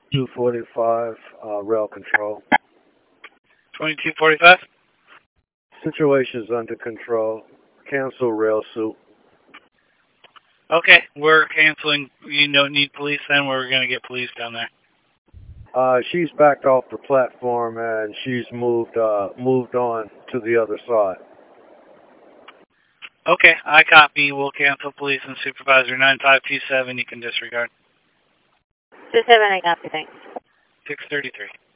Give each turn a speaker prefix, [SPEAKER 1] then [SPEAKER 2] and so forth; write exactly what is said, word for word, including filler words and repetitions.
[SPEAKER 1] two forty-five, uh, rail control.
[SPEAKER 2] twenty-two forty-five?
[SPEAKER 1] Situation's under control. Cancel rail suit.
[SPEAKER 2] Okay, we're canceling. You don't need police then? We're going to get police down there.
[SPEAKER 1] Uh, she's backed off the platform and she's moved, uh, moved on to the other side.
[SPEAKER 2] Okay, I copy. We'll cancel police and supervisor nine five two seven. You can disregard.
[SPEAKER 3] two seven, I copy, thanks.
[SPEAKER 2] six thirty-three.